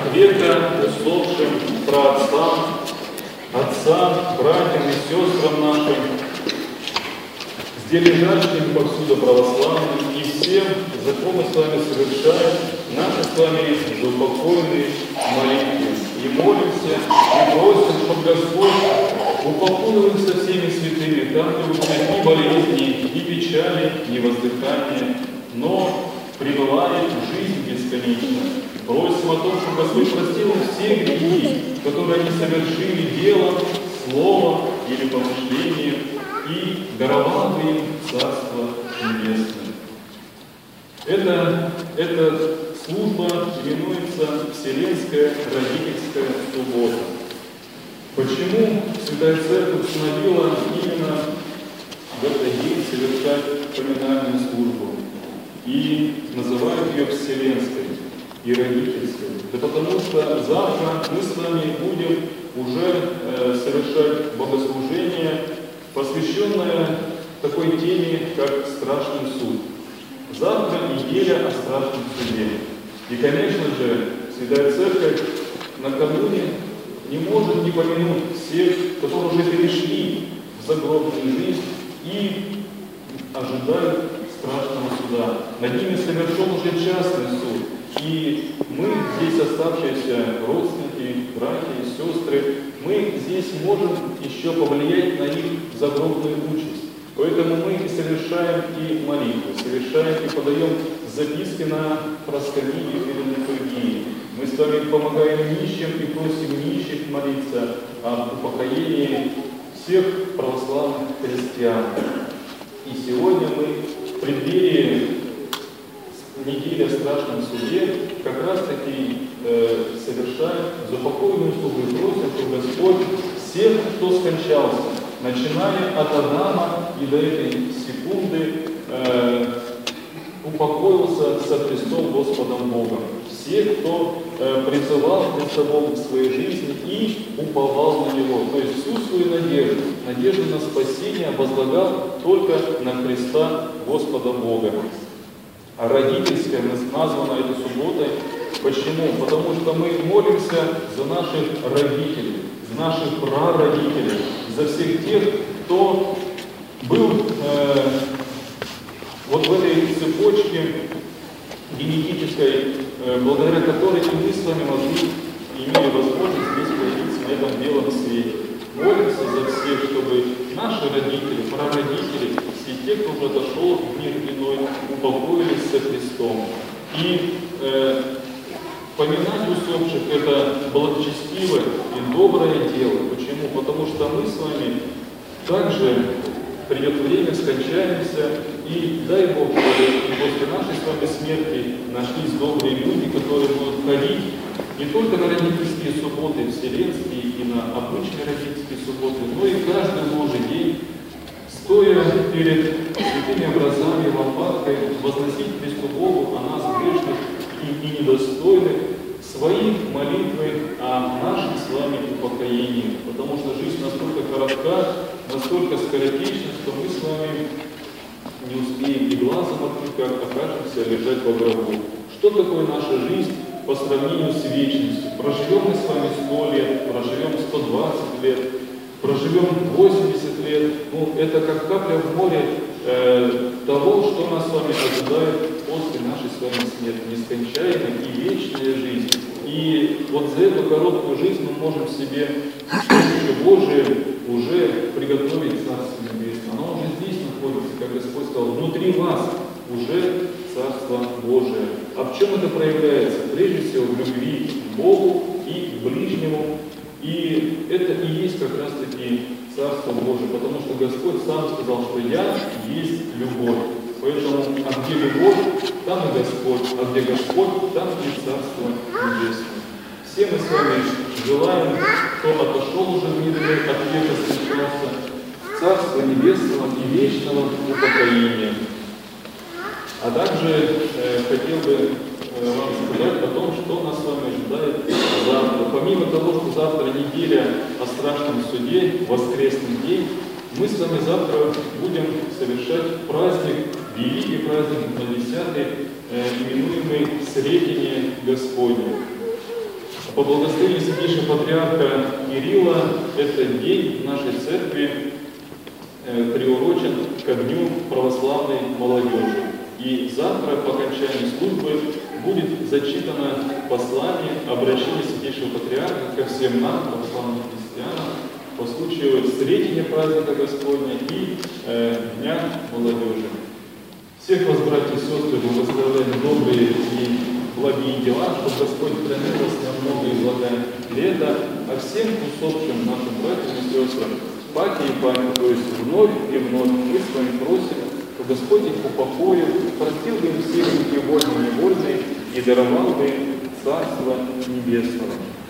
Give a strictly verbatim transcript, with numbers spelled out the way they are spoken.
века усопшим праотцам, отцам, братьям и сестрам нашим, здесь лежащим повсюду православным и всем, за кого мы с вами совершаем наши с вами заупокойные молитвы. И молимся, и просим, чтобы Господь упокоил со всеми святыми, там, где уже ни болезни, ни печали, ни воздыхания, но пребывает в жизнь бесконечно. Просим о том, чтобы Господь простил им все грехи, которые они совершили делом, словом или помышлением, и даровал им Царство Небесное. Это, эта служба именуется Вселенская Родительская Суббота. Почему Святая Церковь установила именно в этот день совершать поминальную службу и называют ее Вселенской и Родительской? Да потому что завтра мы с вами будем уже э, совершать богослужение, посвященное такой теме, как страшный суд. Завтра неделя о страшном суде. И, конечно же, Святая Церковь накануне не может не помянуть всех, которые уже перешли в загробную жизнь и ожидают страшного суда. Над ними совершен уже частный суд. И мы, здесь оставшиеся родственники, братья и сестры, мы здесь можем еще повлиять на их загробную участь. Поэтому мы и совершаем и молитвы, совершаем и подаем записки на проскомидию или литургии. Мы с вами помогаем нищим и просим нищих молиться об упокоении всех православных христиан. И сегодня мы в преддверии недели о страшном суде как раз таки э, совершаем заупокойную службу и просим, чтобы Господь всех, кто скончался, начиная от Адама и до этой секунды, э, упокоился со Христом Господом Богом. Все, кто э, призывал Христа Бога в своей жизни и уповал на Него. То есть всю свою надежду, надежду на спасение возлагал только на Христа Господа Бога. А родительская названа этой субботой. Почему? Потому что мы молимся за наших родителей, за наших прародителей, за всех тех, кто был э, вот в этой цепочке генетической, э, благодаря которой и мы с вами могли, имели возможность здесь появиться на этом белом свете. Молимся за всех, чтобы наши родители, прародители, все те, кто уже дошел в мир иной, упокоились со Христом. И э, поминать усопших – это благочестивое и доброе дело. Почему? Потому что мы с вами также придет время, скончаемся, и дай Бог, и после нашей с вами смерти нашлись добрые люди, которые будут ходить не только на родительские субботы вселенские и на обычные родительские субботы, но и каждый Божий день, стоя перед святыми образами, лампадкой, возносить Христу Богу о нас грешных и, и недостойных свои молитвы о нашем с вами упокоении. Потому что жизнь настолько коротка, настолько скоротечна, что мы с вами не успеем и глазом открыть, как окажемся лежать во гробу. Что такое наша жизнь по сравнению с вечностью? Проживем мы с вами сто лет, проживем сто двадцать лет, проживем восемьдесят лет. Ну, это как капля в море э, того, что нас с вами ожидает после нашей с вами смерти. Нескончаемая и вечная жизнь. И вот за эту короткую жизнь мы можем себе Царствие Божие уже приготовить Царство Небесное. Оно уже здесь находится, как Господь сказал, внутри вас уже Царство Божие. А в чем это проявляется? Прежде всего в любви к Богу и к ближнему. И это и есть как раз таки Царство Божие, потому что Господь сам сказал, что «Я есть любовь». Поэтому, а где любовь, там и Господь, а где Господь, там и Царство Небесное. Все мы с вами желаем, кто отошел уже в мир от века скончался, Царства Небесного и вечного упокоения. А также э, хотел бы э, вам сказать о том, что нас с вами ожидает завтра. Помимо того, что завтра неделя о страшном суде, воскресный день, мы с вами завтра будем совершать праздник, великий праздник на десятый, э, именуемый Сретение Господне. по благословению Святейшего Патриарха Кирилла этот день в нашей церкви приурочен ко Дню православной молодежи. И завтра по окончании службы будет зачитано послание, обращение Святейшего Патриарха ко всем нам, православным христианам, по случаю Сретения праздника Господня и э, Дня молодежи. Всех вас, братья и сестры, благословляем добрые и благие дела, чтобы Господь хранил вас на многое благое лето, а всем усопшим нашим братьям и сестрам паки и память, то есть вновь и вновь мы с вами просим, что Господь их упокоил, простил бы им все грехи вольные и невольные и даровал бы им Царство Небесного.